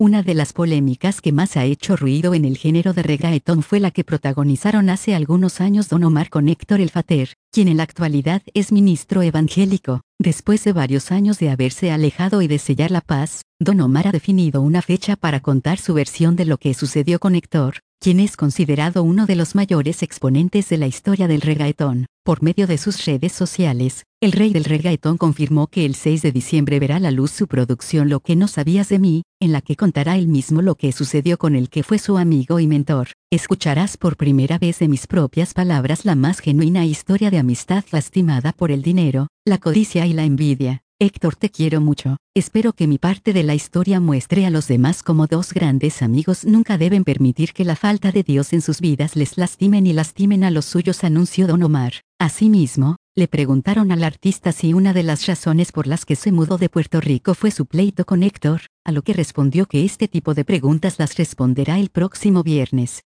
Una de las polémicas que más ha hecho ruido en el género de reggaetón fue la que protagonizaron hace algunos años Don Omar con Héctor El Father, quien en la actualidad es ministro evangélico. Después de varios años de haberse alejado y de sellar la paz, Don Omar ha definido una fecha para contar su versión de lo que sucedió con Héctor, quien es considerado uno de los mayores exponentes de la historia del reggaetón. Por medio de sus redes sociales, el rey del reggaetón confirmó que el 6 de diciembre verá a la luz su producción Lo que no sabías de mí, en la que contará él mismo lo que sucedió con el que fue su amigo y mentor. Escucharás por primera vez de mis propias palabras la más genuina historia de amistad lastimada por el dinero, la codicia y la envidia. Héctor, te quiero mucho. Espero que mi parte de la historia muestre a los demás cómo dos grandes amigos nunca deben permitir que la falta de Dios en sus vidas les lastimen y lastimen a los suyos, anunció Don Omar. Asimismo, le preguntaron al artista si una de las razones por las que se mudó de Puerto Rico fue su pleito con Héctor, a lo que respondió que este tipo de preguntas las responderá el próximo viernes.